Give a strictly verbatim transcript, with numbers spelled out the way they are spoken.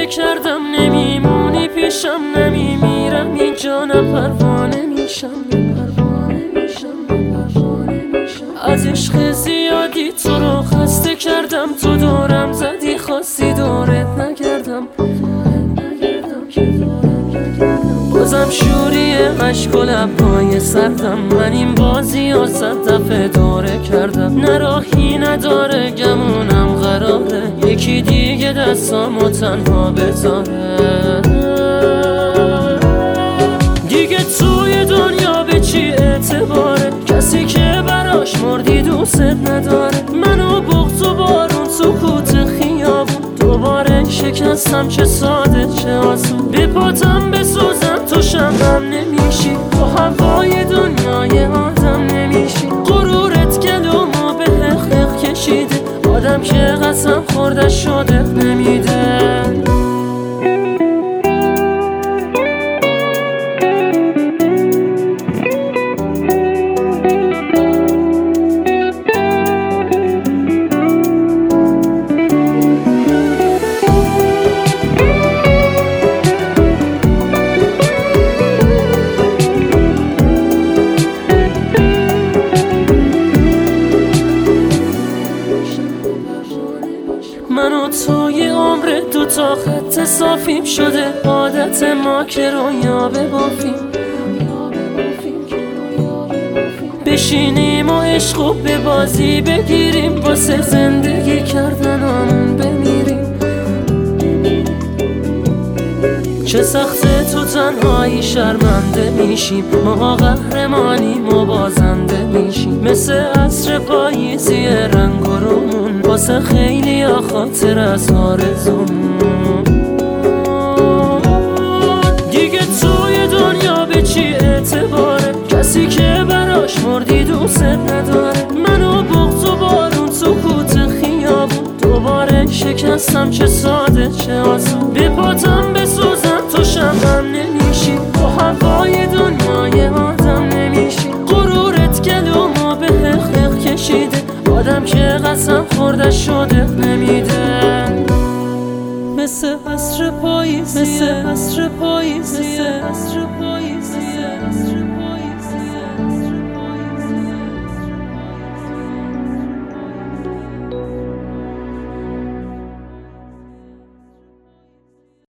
کردم نمیمونی پیشم، نمیمیرم اینجا، نه پروانه میشم، نه پروانه میشم، نه پروانه میشم. از عشق زیادی تو رو خسته کردم، تو دورم زدی خواستی دورت نگردم، بازم شوری عشق و لبهای سردم. من این بازی ها صد دفعه دوره کردم، نه راهی نداره گمونم قراره یکی دیگه دستامو تنها بذاره. دیگه توی دنیا به چی اعتباره کسی که براش مردی دوست نداره؟ منو بغض و بارون سکوت خیابون دوباره شکستم، چه ساده چه آسون. به پاتم بسوزم تو شمعم نمیشی، تو هوای دنیای آدم نمیشی. غرورت گلومو به حق حق کشیده، آدم که قسم خورده شده نمیده. من و توی عمر دو تا خط صافیم شده، عادت ما که رویا ببافیم، بشینیم و عشق و به بازی بگیریم، واسه زندگی کردنامون بمیریم. چه سخته تو تنهایی شرمنده میشیم، ما قهرمانیم و بازنده میشیم. مثل عصر پاییزی رنگ و رومون، واسه خیلی ها خاطر از آرزومون. دیگه توی دنیا به چی اعتباره کسی که براش مردی دوست نداره؟ منو بغض و بارون سکوت خیابون دوباره شکستم، چه ساده چه آسون. به پاتم بسوزم تو شمعم نمیشی، تو هوای دنیای آدم نمیشی. غرورت گلومو به حق حق کشیده، آدم که قسم خورده شده نمیده. مثل عصر پاییزیه، مثل عصر پاییزیه، مثل عصر پاییزیه.